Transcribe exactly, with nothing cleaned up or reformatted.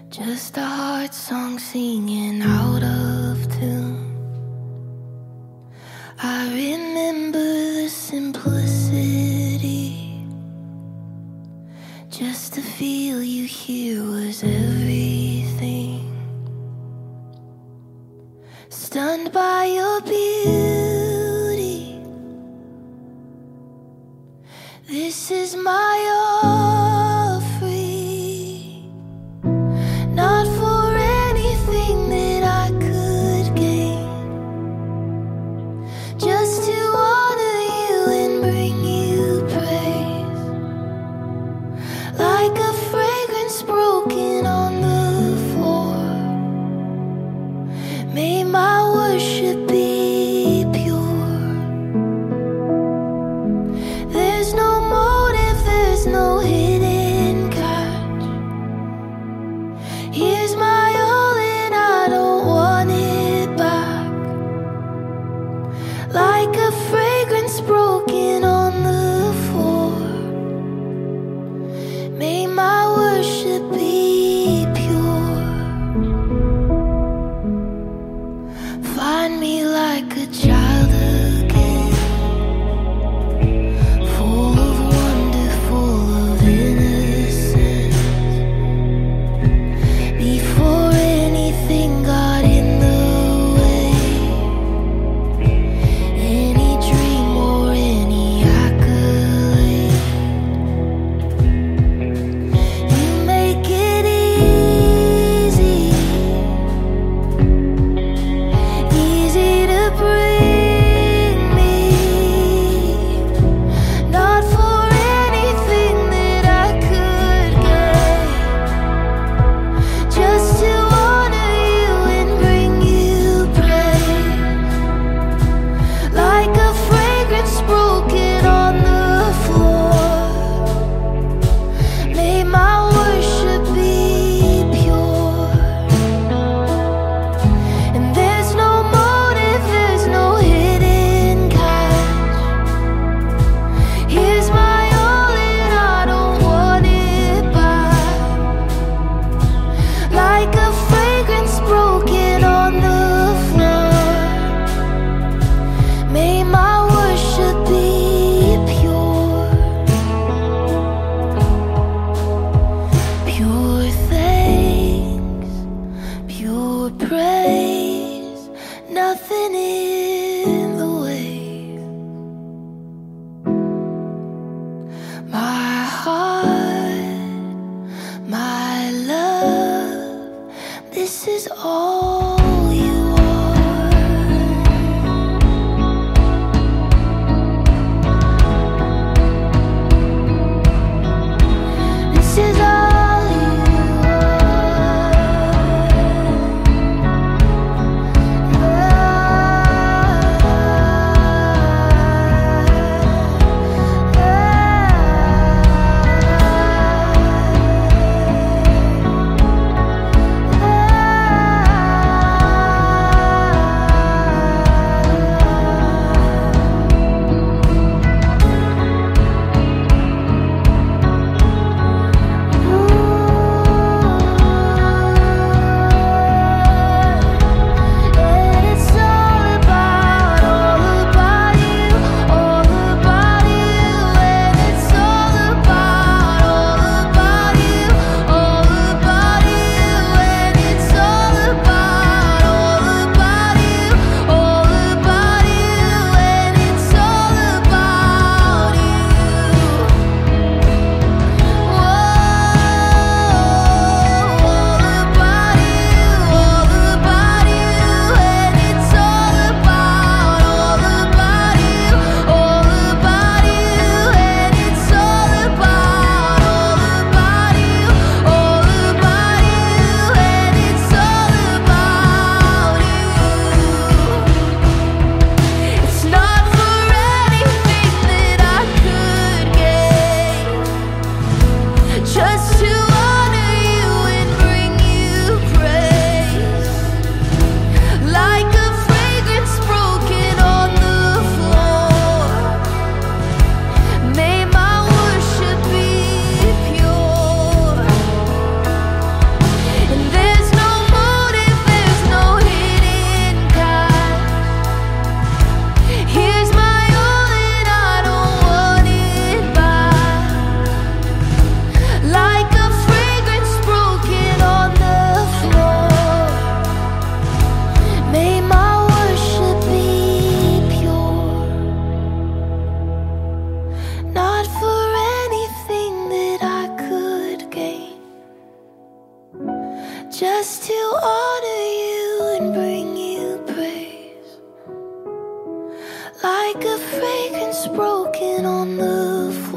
Just a heart song singing out of tune. I remember the simplicity. Just to feel you here was everything. Stunned by your beauty. This is my offering, not for anything that I could gain, just to honor you and bring you praise. Like a fragrance broken on the floor, may my worship be pure. There's no motive, there's no hidden catch. Here's my all and I don't want it back. Like a fragrance broken on the floor, may my worship be pure. Find me like a child again, full of wonder, full of innocence. Before anything got in the way, any dream or any accolade, you make it easy, easy to bring me. Not for anything that I could gain, just to honor you and bring you praise. Like a fragrance broken on the floor, may my worship be pure. And there's no motive, there's no hidden catch. Here's my all and I don't want it back. Like a fragrance broken on the floor, may my worship be pure. Pure thanks, pure praise, nothing in the way. My heart, my love, this is all you are. This is all you are. just to honor you and bring you praise, like a fragrance broken on the floor.